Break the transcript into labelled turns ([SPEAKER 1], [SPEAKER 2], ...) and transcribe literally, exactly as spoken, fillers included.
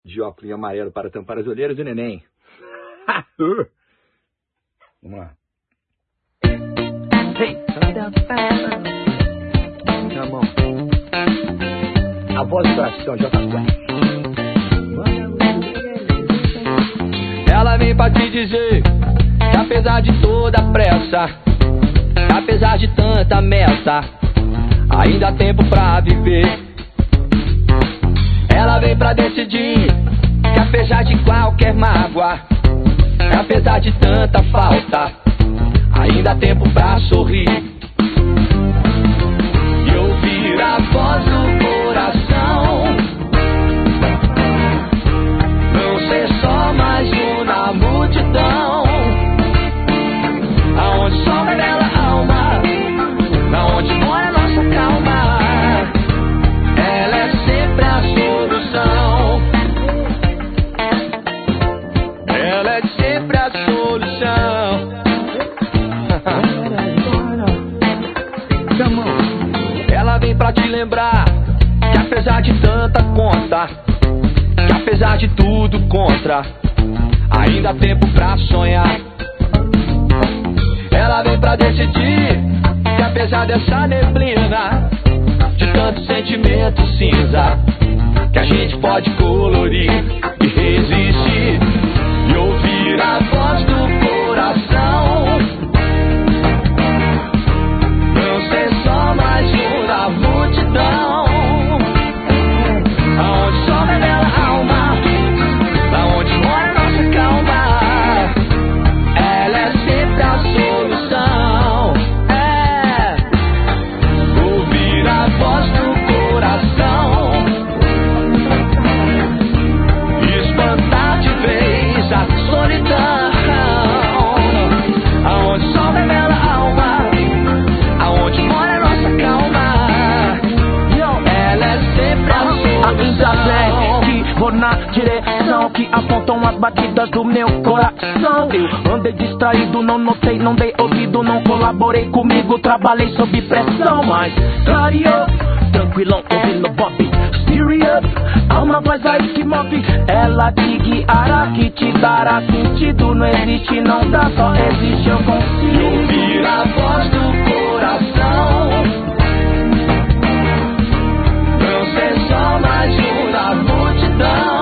[SPEAKER 1] de óculos amarelo para tampar as olheiras do neném. Vamos lá. Hey. A voz do coração, J Quest.
[SPEAKER 2] Ela vem pra te dizer que apesar de toda a pressa, apesar de tanta meta, ainda há tempo pra viver. Ela vem pra decidir que apesar de qualquer mágoa, apesar de tanta falta, ainda há tempo pra sorrir e ouvir a voz do coração. Não ser só mais um na multidão, aonde só revela a alma, aonde mora a nossa calma. Ela é sempre a solução. Ela é sempre a solução. Ela vem pra te lembrar que apesar de tanta conta, que apesar de tudo contra, ainda há tempo pra sonhar. Ela vem pra decidir que apesar dessa neblina, de tanto sentimento cinza, que a gente pode colorir e resistir e ouvir a voz do coração. Não ser só mais um na multidão, aonde só revela a alma, aonde mora a nossa calma. Ela é sempre a solução. É ouvir a voz do coração, espantar de vez a solidão, aonde só revela a alma, aonde mora a nossa calma. Ela é sempre a solução.
[SPEAKER 3] Que vou na direção que apontam as batidas do meu coração. Eu andei distraído, não notei, não dei ouvido, não colaborei comigo, trabalhei sob pressão, mas clareou, tranquilão, ouvindo pop. Serious, há uma voz aí que move, ela te guiará, que te dará sentido. Não existe, não dá, só existe, eu consigo.
[SPEAKER 2] E ouvir a voz do coração, não ser só mais um na multidão.